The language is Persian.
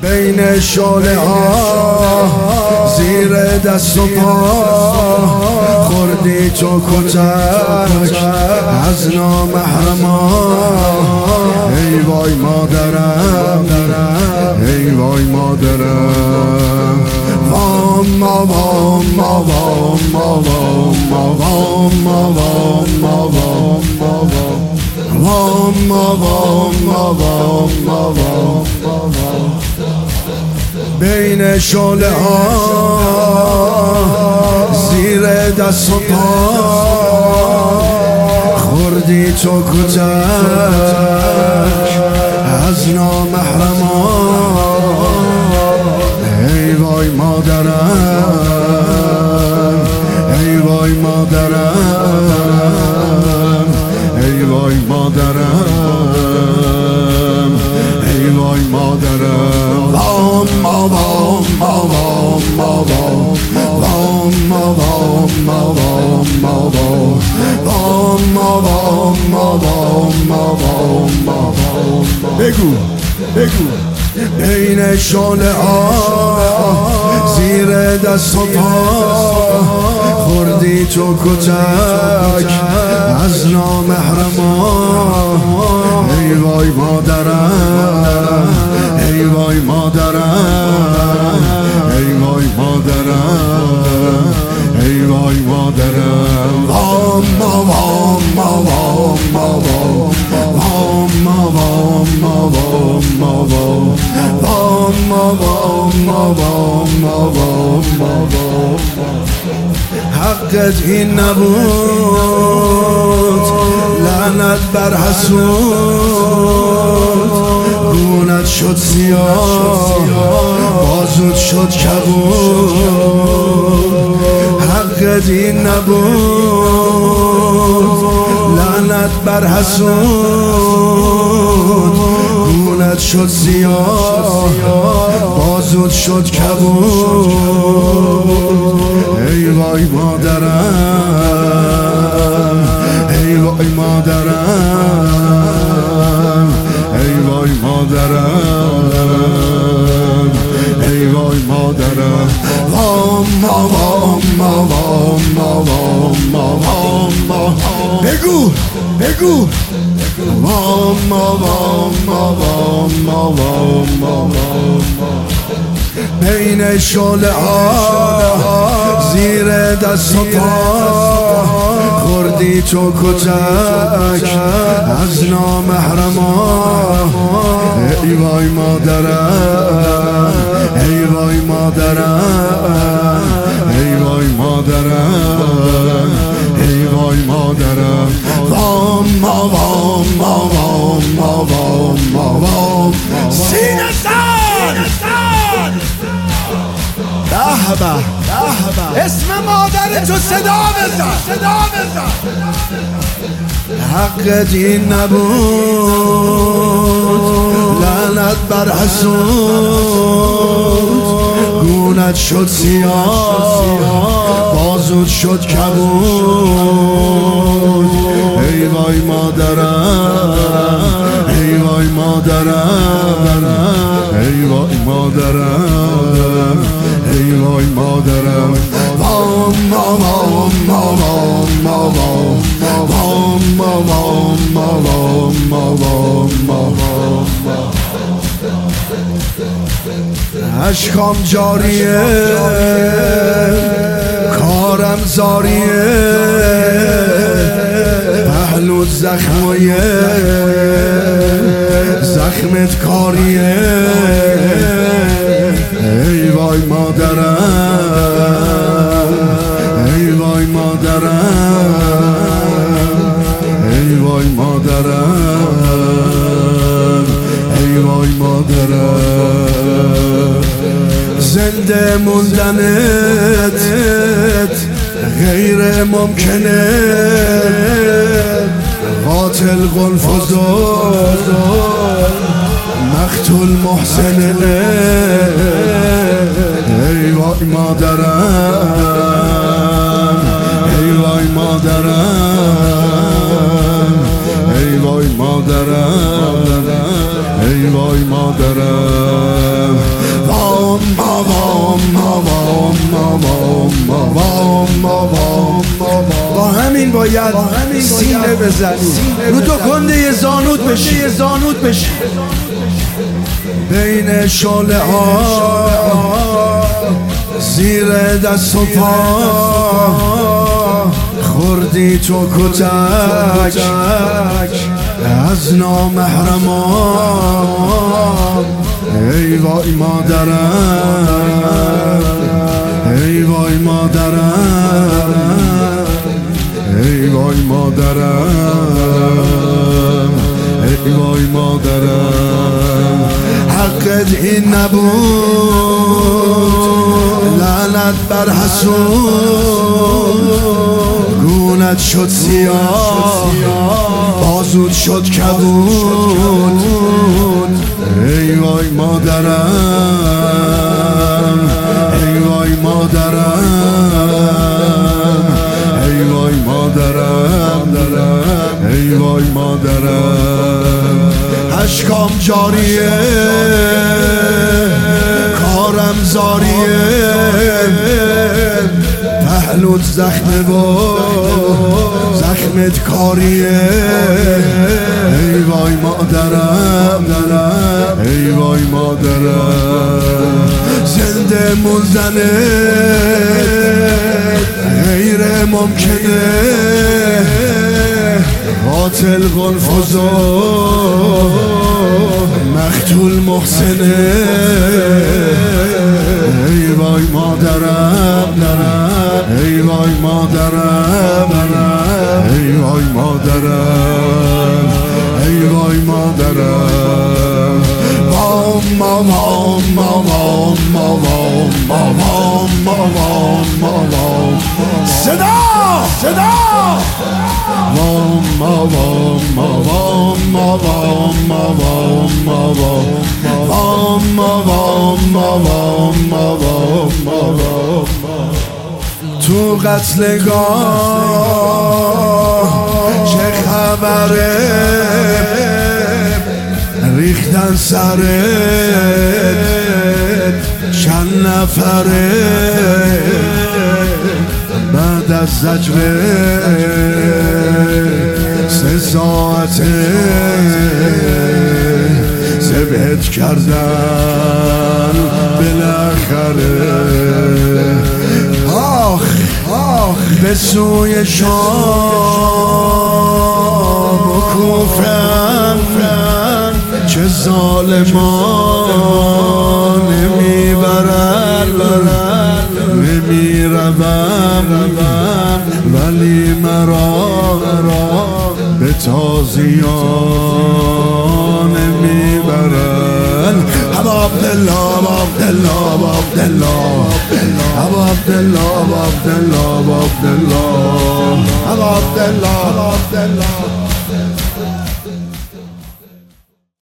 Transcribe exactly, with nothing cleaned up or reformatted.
بین شعله ها زیر دست و پا خوردی تو کتک از نامحرما. ای وای مادرم، ای وای مادرم، وام وام وام وام وام وام وام بین شعله ها زیر دست و پا خوردی تو کتک از نامحرما. ای وای مادرم، ای وای مادرم، ای وای مادرم، ای وای مادرم. وام وام وام وام بگو بگو بین شعله ها زیر دست و پا خوردی تو کتک از نامحرما. ای وای مادرم، ای وای مادرم، ای وای مادرم، ای وای مادرم. وام وام وام وام حقت این نبود، لعنت بر حسود، گونت شد سیاه بازود شد کبود. حقت این نبود، لعنت بر حسود، گونت شد سیاه بازود شد کبود. ای وای مادرم، ای وای مادرم، ای وای مادرم، ای وای مادرم. وام وام وام وام وام بگو بگو وام وام وام وام بین شعله ها زیر دست و پا خوردی تو کتک از نامحرما. ای وای مادرم، ای وای مادرم، ای وای مادرم، ای وای مادرم. وام وام وام وام وام سینستان به اسم مادر تو صدا بزن، صدا بزن. حقت این نبود، لعنت بر حسود، گونت شد سیاه بازود شد کبود. ای وای مادرم، ای وای مادرم، ای وای مادرم، ای وای مادرم. وام وام وام وام اشکام جاریه، کارم زاریه، پهلوت زخمایه، زخمت کاریه. ای وای مادرم، ای وای مادرم، ای وای مادرم، ای وای مادرم. زنده موندنت غیر ممکنه، قاتل قنفذ مقتول محسنه. ای وای مادرم، ای وای مادرم، ای وای مادرم، ای وای مادرم. همین باید سینه بزنی، رو تو کنده یه زانوت بشی، یه زانوت بشی بین شعله ها زیر دست و پا خوردی تو کتک از نامحرمان. ای وای مادرم، ای وای مادرم، ای وای مادرم، ای وای مادرم. حقت این نبود، لعنت بر حسود، گونت شد سیاه، بازود شد کبود. ای وای مادرم، ای وای مادرم، ای وای مادرم، ای وای مادرم. اشکام جاریه، کارم زاریه، پهلوت زخمه و زخمت کاریه. ای وای مادرم، ای وای مادرم. زنده موندنه غیر ممکنه، قاتل قنفذو مقتول محسنه. ای وای مادرم، ای وای مادرم، ای وای مادرم، ای وای مادرم. وام وام وام وام وام وام وام وام صدا صدا وام وام وام وام وام وام وام. تو قتلگاه چه خبره، ریختن سرت چند نفره. بعد از زجره سه ساعته ذبحت کردن بالاخره. آخ آخ به سوی شام و کوفم، چه ظالمان نمیبرن، نمیروم ولی مرا به تازیان نمیبرن. ابا عبدالله، ابا عبدالله، ابا عبدالله، ابا عبدالله، ابا عبدالله، ابا عبدالله، ابا عبدالله، ابا عبدالله.